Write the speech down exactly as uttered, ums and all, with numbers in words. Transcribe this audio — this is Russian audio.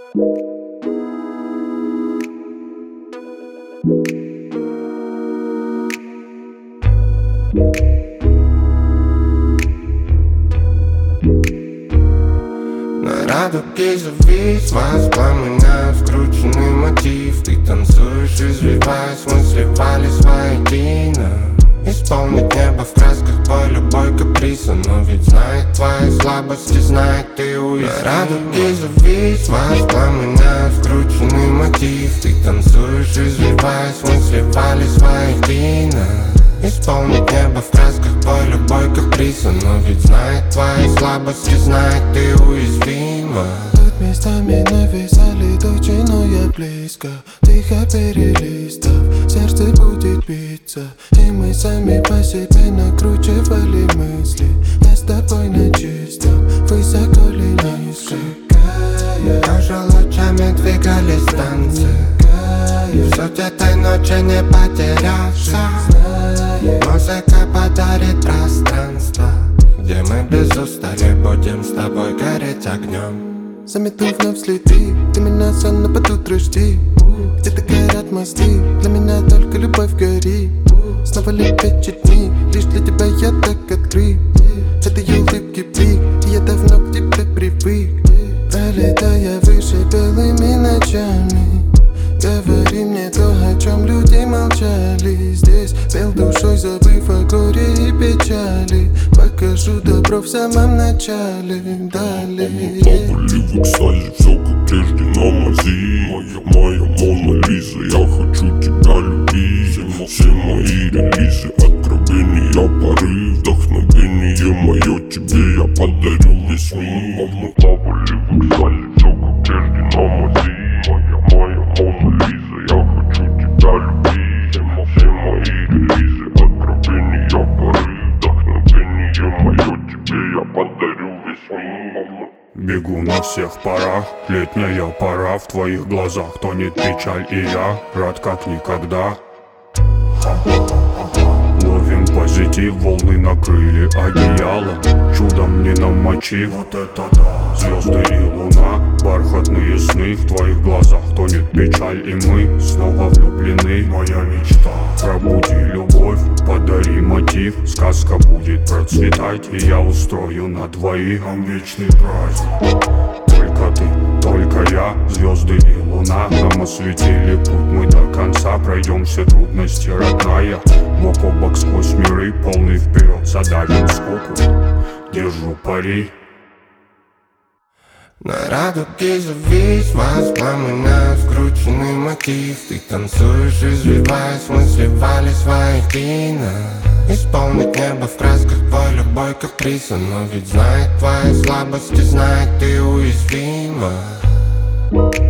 На радуге завис, воспламеняя скрученный мотив. Ты танцуешь, извиваясь, мы сливались воедино. Исполнить небо в красках твой любой каприз. Но ведь знает твои слабости, знает ты уязвим. На радуге завис, воспламеняя скрученный мотив. Ты танцуешь, извиваясь, мы сливались воедино. Исполнить небо в красках твой любой каприз. Но ведь знает твои слабости, знает ты уязвима. Тут местами нависали тучи, но я близко. Тихо перелистав, сердце будет биться. И мы сами по себе накручивали мысли. Я с тобой на чистом, высоко ли низко. Тоже лучами двигались танцы. В суть этой ночи не потеряться. Музыка подарит пространство, где мы без устали будем с тобой гореть огнем. Замету вновь следы, ты меня сон, но под утро жди. Где-то горят мосты, для меня только любовь гори. Снова лепечет дни, лишь для тебя я так открыт. Это ее улыбки блик, и я давно к тебе привык. Пролетая выше белыми ночами, говори мне то, о чем люди молчали. Здесь пел душой, забыв о горе и печали. Покажу добро в самом начале. Далее Плавали в экстазе, все как прежде на мази. Моя, моя Мона Лиза, я хочу тебя любить. Все, все мои релизы, откровения, порыв. Вдохновение мое тебе я подарю весь мир. Мы плавали в экстазе, все как прежде на мази. Моя, моя Мона Лиза, я хочу тебя любить. Все, все мои релизы, откровения, порыв. Вдохновение мое тебе я подарю весь мир. Бегу на всех парах, летняя пора. В твоих глазах тонет печаль, и я рад как никогда. Ловим позитив, волны накрыли одеялом. Чудом не намочив, вот это да. Звезды и луна, бархатные сны. В твоих глазах тонет печаль, и мы снова влюблены. Моя мечта, пробуди любовь, подари мотив. Сказка будет процветать, и я устрою на двоих нам вечный праздник. Только ты, только я, звезды и луна нам осветили путь, мы до конца пройдем все трудности, родная. Бок о бок сквозь миры, полный вперед, задавим скуку. Держу пари. На радуге завис, воспламеняя скрученный мотив. Ты танцуешь, извиваясь, мы сливались воедино. Исполнить небо в красках твой любой каприз. Но ведь знает твои слабости, знает ты уязвима.